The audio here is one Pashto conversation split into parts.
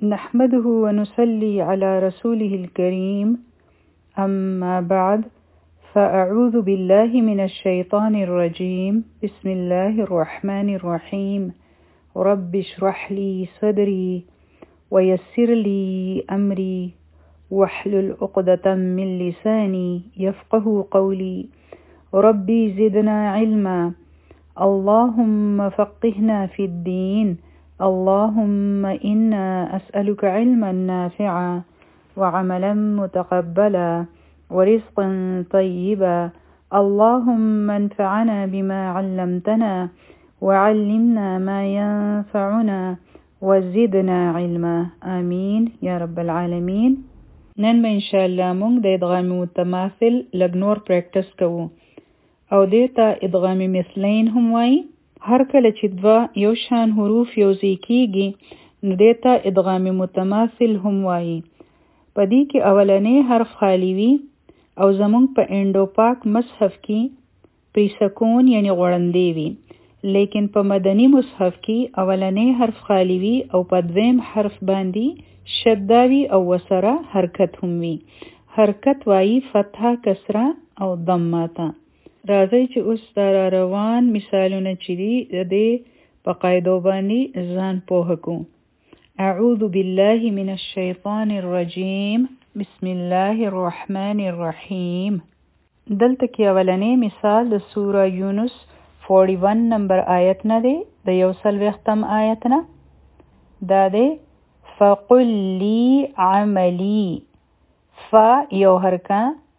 نحمده ونصلي على رسوله الكريم أما بعد فأعوذ بالله من الشيطان الرجيم بسم الله الرحمن الرحيم رب اشرح لي صدري ويسر لي أمري واحلل عقدة من لساني يفقه قولي ربي زدنا علما اللهم فقهنا في الدين اللهم إنا أسألك علما نافعا وعملا متقبلا ورزقا طيبا اللهم انفعنا بما علمتنا وعلمنا ما ينفعنا وزدنا علما آمين يا رب العالمين. نن به انشاءالله مونږ د ادغام متماثل لګنور پریکټس کوو او دیتا ادغام مثلین هم وایي. هر کله چې دوه یو شان حروف یوځای کیږي نو دیتا ادغام متماثل هم وایي. په دې کې اولنی حرف خالی وي او زمونږ په انډو پاک مصحف کې پری سکون یعنی غړندې وي، لیکن په مدني مصحف کې اولنی حرف خالی وي او په دویم حرف باندې شداوي او وسره حرکت هم وي. حرکت وایي فتحه کسره او ضمه. راځي چې اوس دا روان مثالونه چې دي د دې په قاعدو باندې ځان پوه کړو. اعوذ بالله من الشیطان الرجیم بسم الله الرحمن الرحیم. دلته کې اولنی مثال د سوره یونس 41 نمبر آیت نه دی، د 140 آیت نه. دا دی فقل لی عملی. فا یو حرکه،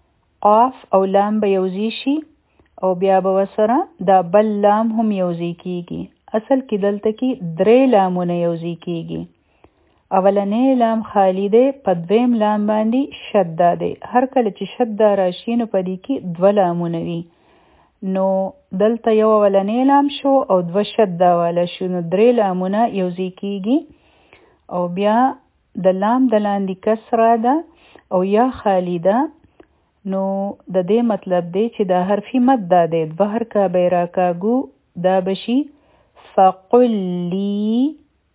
قاف او لام به یوځای شي او بیا به وسره دا بل لام هم یوځای کیږي. اصل کې دلته کې درې لامونه یوځای کیږي. اولنی لام خالی دی، په دویم لام باندې شده دی. هر کله چې شده راشي نو په دې کې دوه لامونه وي. نو دلته یو اولنی لام شو او دوه شده والا شو، نو درې لامونه یوځای کیږي او بیا د لام د لاندې کسره ده او یا خالی ده. نو د دې مطلب دی چې دا حرفی مد ده دی، دوه حرکه به راکاږو، دا بشي فقل لی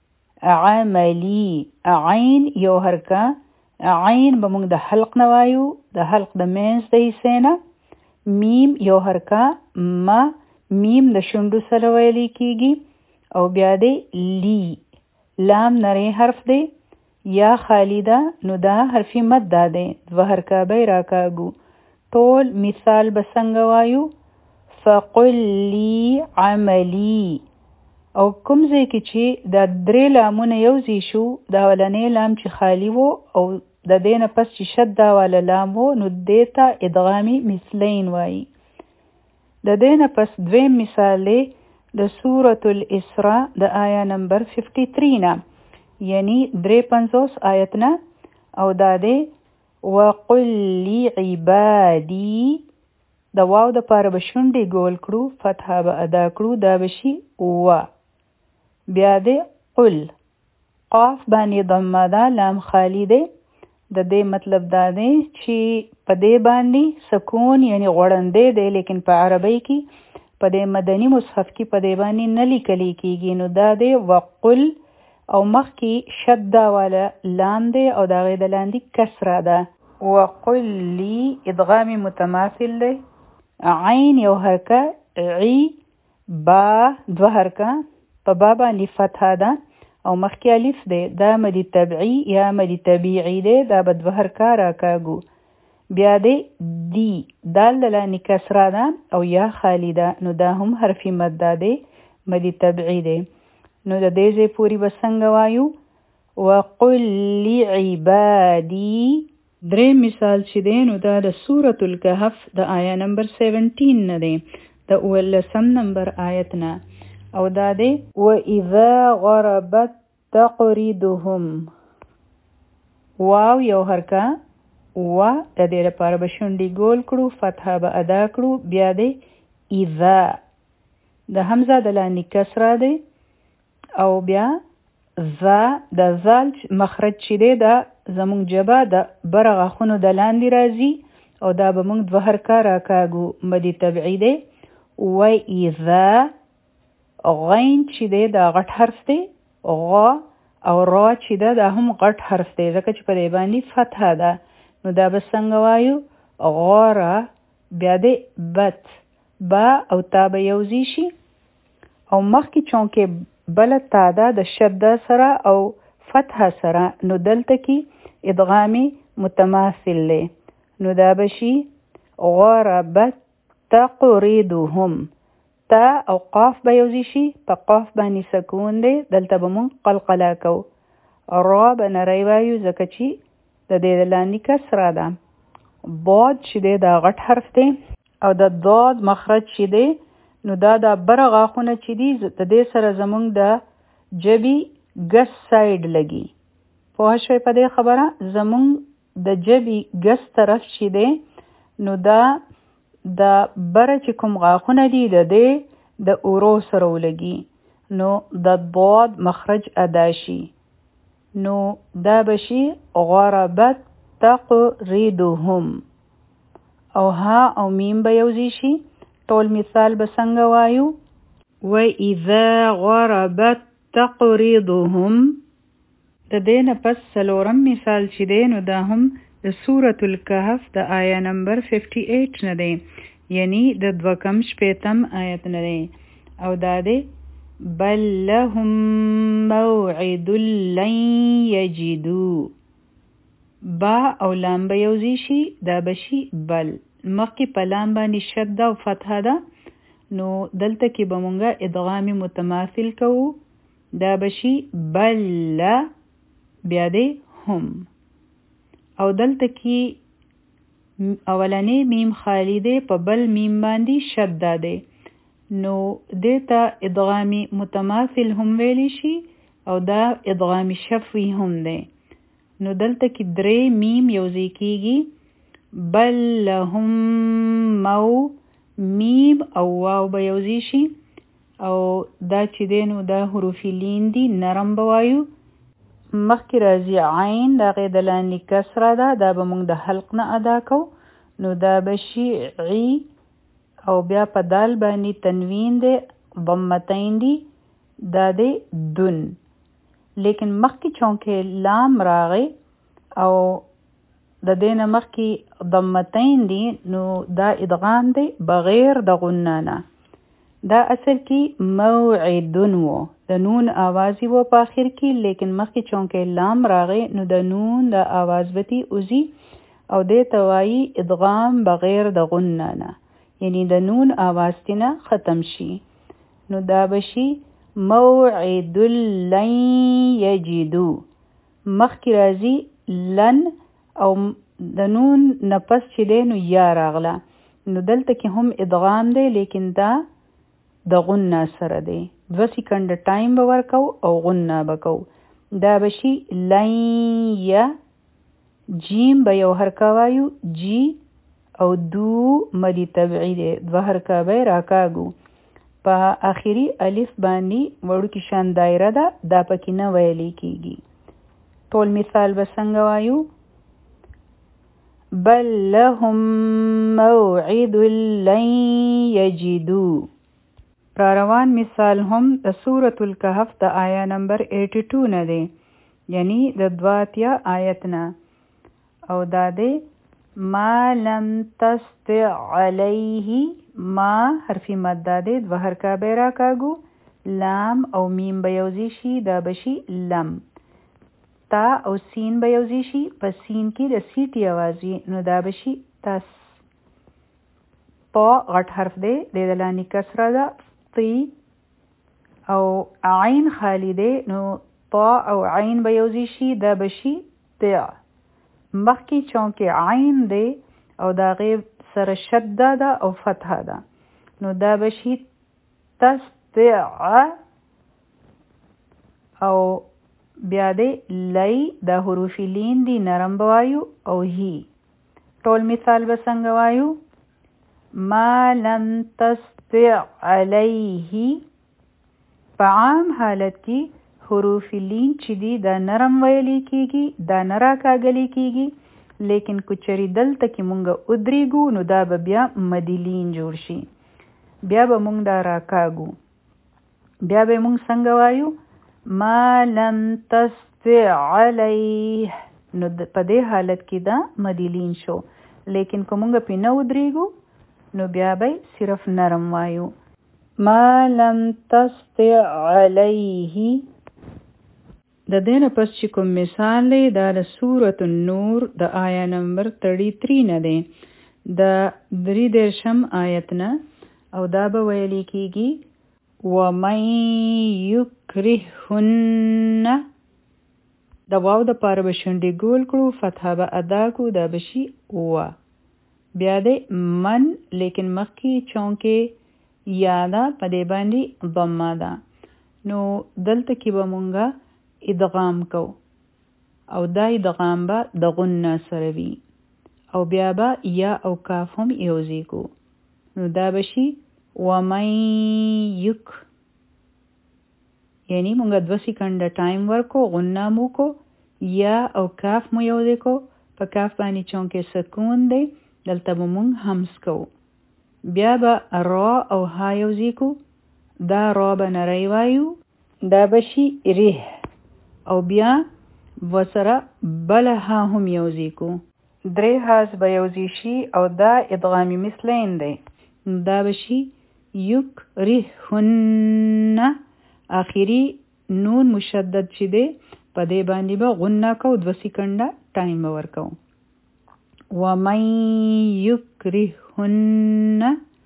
عملی. عین یو حرکه، عین به موږ د حلق نه وایو، د حلق د منځ د حصې نه. میم یو حرکه، ما میم د شونډو سره ویلی کیږي او بیا دی لی. لام نری حرف دی یا خالی ده، نو دا حرفی مد ده دی، دوه حرکه به راکاږو. ټول مثال به څنګه وایو؟ فقل لی عملی. او کوم ځای کې چې دا درې لامونه یوځای شو، دا اولنی لام چې خالی وو او د دې نه پس چې شده والا لام وو، نو دې ته ادغامي مثلین وایي. د دې نه پس دویم مثال دی د سورة الاسراء د آیا نمبر 53 نه، یعنی 53 آیت نه، او دا دی وقل لی عبادی. د واو د پاره به شونډې ګول کړو، فتحه به ادا کړو، دا بشي و. بیا دی قل. قاف باندې ضمه ده، لام خالی دی. د دې مطلب دا دی چې په دې باندې سکون یعنی غړندې دی، لیکن په عربی کې په دې مدني مصحف کې په دې باندې نه لیکلی کیږي. نو دا دی وقل او مخکې شده والا لام دی او دا غي د لاندې کسره ده. وقل لی ادغام متماثل دی. عین یو حرکه، عی. با دو حرکه، په با باندې فتحه ده او مخکې الف دی، دا مدی طبعی یا مدی طبیعی دی، دا به دوه حرکه راکاږو. بیا دی دی، دال د لاندې کسره ده او یا خالی ده، نو دا هم حرفی مد ده دی، مدی طبعی دی. نو د دې ځای پوری به څنګه وایو؟ وقل لعبادی. درې مثال چې دی نو دا د سورة الکهف د آیا نمبر 17 نه دی، د 19 نمبر آیت نه، او دا دی وَإِذَا غَرَبَتْ تَقْرِضُهُمْ. واو یو حرکه، و د دې لپاره به شونډې ګول کړو، فتحه به ادا کړو. بیا دی اذا، د حمزه د لاندې کسره دی او بیا ذا، د ذال مخرج چې دی دا زمونږ جبه د بره غاښونو د لاندې راځي او دا به موږ دوه حرکه راکاږو، مدي طبعي دی. وَإِذَا غین چې دی دا غټ حرف دی، غا او را چې ده دا هم غټ حرف دی ځکه چې په دې باندې فتحه ده. نو دا به څنګه وایو؟ غاره، بیا دې بت، با او تا به یوځی شي او مخکې چونکې بله تا ده د شده سره او فتحه سره، نو دلته کې ادغامي متماثل دی. نو دا به شي غربت تقریدهم. تا او قاف به یوځی شي، په قاف باندې سکون دی، دلته به مونږ قلقله کو. را به نری وایو ځکه چې د دې د لاندې کسره ده. ضاد چې دی دا غټ حرف دی او د ضاد مخرج چې دی نو دا د بره غاښونه چې دي د دې سره زمونږ د جبې ګس سایډ لګي. پوه شوئ په دې خبره؟ زمونږ د جبې ګس طرف چې دی نو دا د بره چې کوم غاښونه دي د دې د اورو سره ولګي، نو د ضاد مخرج ادا شي. نو دا بشي غربت تقریدهم. او ها او میم به یوځی شي. ټول مثال به څنګه وایو؟ وَإِذَا غَرَبَتْ تَقْرِضُهُمْ. د دې نه پس څلورم مثال چې دی نو دا هم د سورة الکهف د آیه نمبر 58 نه دی، یعنی د 2 آیت نه دی او دا دی بل لهم موعد لن یجدوا. با او لام به یوځی شي، دا بشي بل. مخکې په لام باندې شده او فتحه ده، نو دلته کې به مونږه ادغامي متماثل کوو، دا بشي بل بیا دی هم. او دلته کې اولنی میم خالی دی، په بل میم باندې شده دی، نو دیتا ادغامی متماثل هم ویلی شي او دا ادغامی شفوی هم دی. نو دلته کې 3 میم یوځی کیږي، بل لهم مو، میم او واو به یوځی شي او دا چې دی نو دا حروف لین دي، نرم به وایو. مخکې راځي عین، د هغې د لاندې کسره ده، دا به موږ د حلق نه ادا کو، نو دا به شي عی او بیا په دال باندې تنوین دی، ضمتین دی، دا دی دن. لیکن مخکې چونکې لام راغی او د دې نه مخکې ضمتین دی، نو دا ادغام دی بغیر د غنه نه. دا اصل کې موعدن و، د نون آوازی و په آخر کې، لیکن مخکې چونکې لام راغی نو د نون د آواز بتی اوزی او دې توایی ادغام بغیر د غنه نه، یعنی د نون آواز تینا ختم شي. نو دا بشي موعد لن یجدو. مخکې راځي لن او د نون نفس چې دی نو یا راغله، نو دلته کې هم ادغام دی لیکن دا د غنه سره دی. 2 سیکنډ ټایم به ورکو او غنه به کو. دا بشي لن یا، جیم به یو حرکه وایو جی او دو مدی طبعی دی، 2 حرکه به راکاږو. په آخري الف باندې وړو کې شان دایره ده، دا پکې نه ویلې کیږي. ټول مثال به څنګه وایو؟ بل لهم موعد لن یجدوا. روان مثال هم د سورة الکهف د آیه نمبر 82 نه دی، یعنی د 2 آیت نه، او دا دی ما لم تستع علیه. ما حرفی مد دی، 2 حرکه به راکاږو، لام او میم به یوځی شي، دا بشي لم. تا او سین به یوځی شي، په سین کې د سیټي آوازی، نو دا بشي تس. طا غټ حرف دی، د لاندې کسره ده، طی. او عین خالی دی، نو طا او عین به یوځی شي، دا بشي طع. مخکې چونکې عین دی او دا غیب سره شده ده او فتحه ده، نو دا بشي تستع. او بیا دی لی، دا حروف لین دی، نرم بوایو او هی. ټول مثال به څنګه وایو؟ ما لم تستع علیه. په عام حالت کې حروف لین چې دی دا نرم ویلی کیږي، دا نه راکاږلی کیږي، لیکن کچری دلته کې مونږه ادریږو نو دا به بیا مدلین جوړ شي، بیا به مونږ دا راکاږو. بیا به مونږ څنګه وایو؟ ما لم تستطع علیه، نو په دې حالت کې دا مدیلین شو. لیکن کومونګه په نو درېګو نو بیا به صرف نرم وایو. ما لم تستطع علیه. د دې نه پس چې کوم مثال دی دا د سورة النور د آیا نمبر 33 نه دی، د 33 آیت نه، او دا به ویل کېږي ومن یکرهن. د واو د پاره به شونډې ګول کړو، فتحه به ادا کړو، دا به شي و. بیا دی من، لیکن مخکې چونکې یاده په دې باندې ضمه ده، نو دلته کې به مونږه ادغام کو، او دا ادغام به د غنه سره وي، او بیا به یا او کاف هم یوځای کو، نو دا به شي ومن یک. یعنی مونږه 2 سکنډه ټایم ورکو، غنه مو کو، یا او کاف مو یوځای کو، په کاف باندې چونکې سکون دی دلته به مونږ همس کو، بیا به را او ها یوځای کو، دا را به نری وایو، دا به شي ریح، او بیا وسره بل ها هم یوځای کو، 3 هاس به یوځای شي، او دا ادغامی مثلین دی، دا به شي یکرهن. آخری نون مشدد چې دی په دې باندې به غنه کو، 2 سکنډه ټایم به ورکو. ومن یکرهن.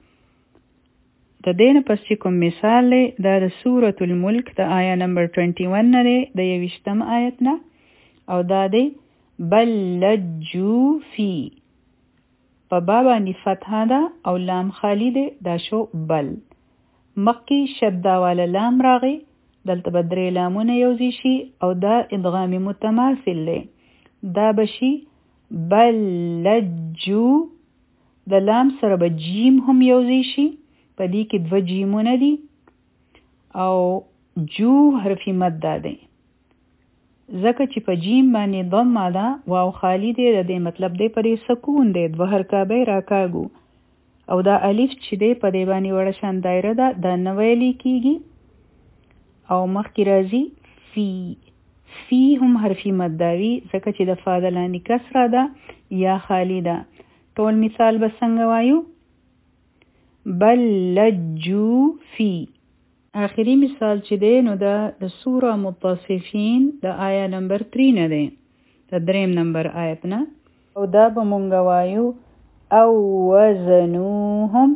د دې نه پس چې کوم مثال دی دا د سورة الملک د آیا نمبر 21 نه دی، د 20 آیت نه، او دا دی بل لجو فی. په با باندې فتحه ده او لام خالی دی، دا شو بل. مخکې شدده والا لام راغی، دلته به 3 لامونه یوځای شي، او دا ادغام متماثل دی، دا به شي بل لجو. د لام سره به جیم هم یوځای شي، په دې کې 2 جیمونه دي، او جو حرفی مد دی، ځکه چې په جیم باندې ضمه ده، واو خالی دی، د دې مطلب دی پرې سکون دی، 2 حرکابه راکاږو، او دا الف چې دی په دې باندې وړه شان دایره ده، دا نه ویلې کېږي، او مخکې راځي فی. فی هم حرفی مد وي، ځکه چې د فا د لاندې کسره ده یا خالی ده. ټول مثال به څنګه وایو؟ بل لجو فی. آخری مثال چې دی نو دا د سوره متصفین د آیا نمبر 3 نه دی، د 3 نمبر آیت نه، او دا به مونږ وایو او وزنوهم.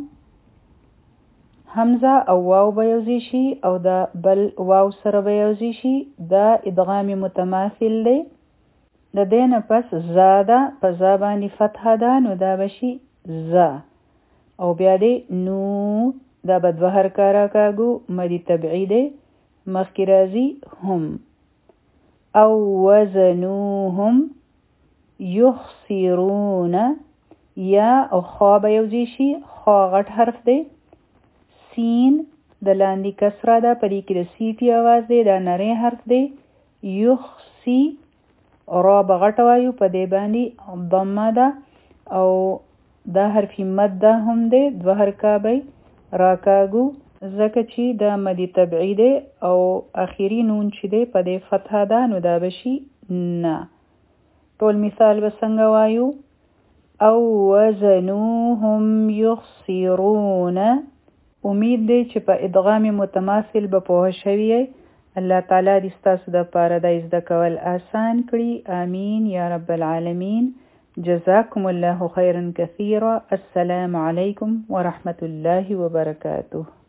حمزه او واو به یوځای شي، او دا بل واو سره به یوځای شي، دا ادغام متماثل دی. د دې نه پس زاده په زا باندې فتحه ده، نو دا به شي زا، او بیا دی نو، دا به 2 حرکه راکاږو، مدی طبعی دی، مخکې راځي هم. او وزنوهم یخسرون. یا او خوا به یوځای شي، خوا غټ حرف دی، سین د لاندې کسره ده، په دې کې د سیفي آواز دی، دا نری حرف دی، یخسی. را به غټه وایو، په دې باندې ضمه ده، او دا حرفی مد ده هم دی، 2 حرکابه راکاږو، ځکه چې دا مدی طبعی دی، او اخیری نون چې دی په دې فتحه ده، نو دا به شي نه. ټول مثال به څنګه وایو؟ او وزنوهم یخسرون. امید دی چې په ادغام متماثل به پوه شوي. الله تعالی دې ستاسو دپاره دا زده کول آسان کړي. آمین یا رب العالمین. جزاكم الله خيرا كثيرا. السلام عليكم ورحمة الله وبركاته.